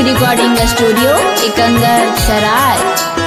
Recording studio Ekangar सराय।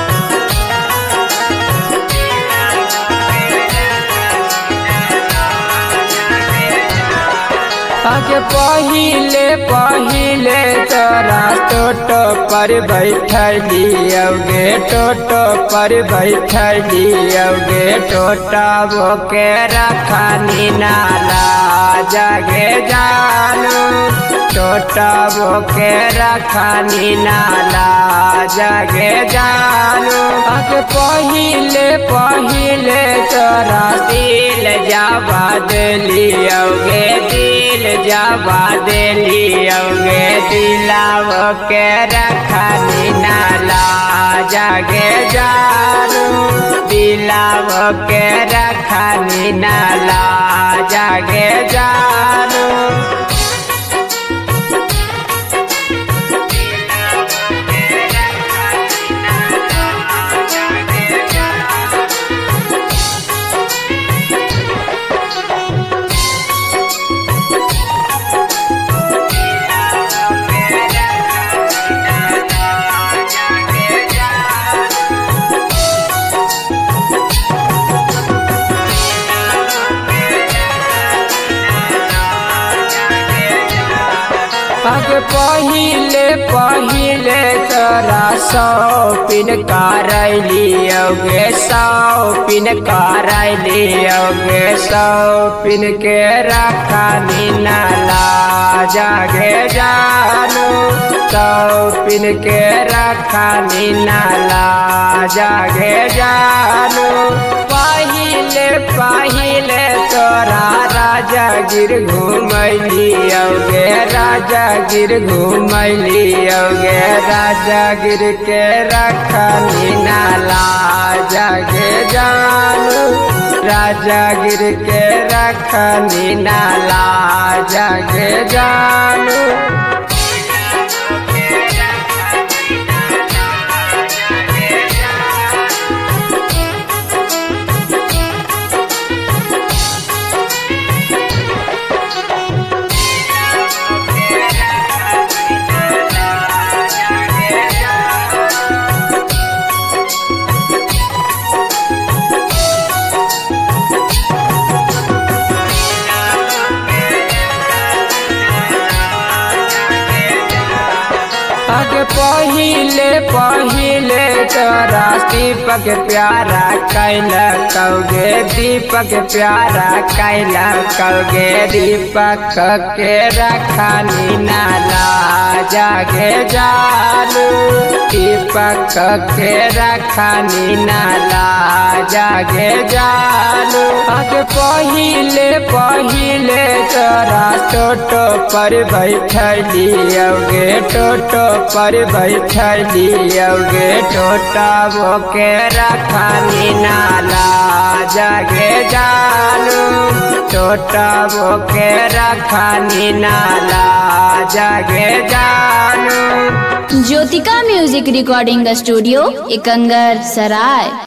आगे पहिले पहिले तोरा टोटो पर बैठली अवगे टोटो पर बैठली अवगे टोटा बोके रखनी नाला जागे जानू टोटा बोके रखनी नाला जागे जानू। आगे पहिले पहिले तोरा दिल जावा दिली अवगे दिल जावा दिली अवगे दिलाव के रखनी नाला जागे जानू दिलाव के रखनी नाला जागे जानू। आगे पहिले पहिले तोरा शॉपिंग करैली अवगे शॉपिंग करैली अवगे शॉपिंग के रखनी नाला जागे जानू शॉपिंग के रखनी नाला जागे जानू। पहिले पहिले तोरा राजागिर घूमैली अवगे राजागिर घूमैली अवगे राजागिर के रखनी नाला जागे जानू राजागिर के रखनी नाला जागे जानू। आगे पहिले पहिले तोरा दीपक प्यारा कैला कौगे दीपक प्यारा कैला कौगे दीपक के रखनी नाला जागे जानू दीपक के रखनी नाला जागे जानू। आगे पहिले पहिले तोरा टोटो पर बैठली अवगे टोटो पर बैठली अवगे टोटा बोके रखनी नाला जागे जानू टोटा बोके रखनी नाला जागे जानू। Jyotika music recording studio Ekangar सराय।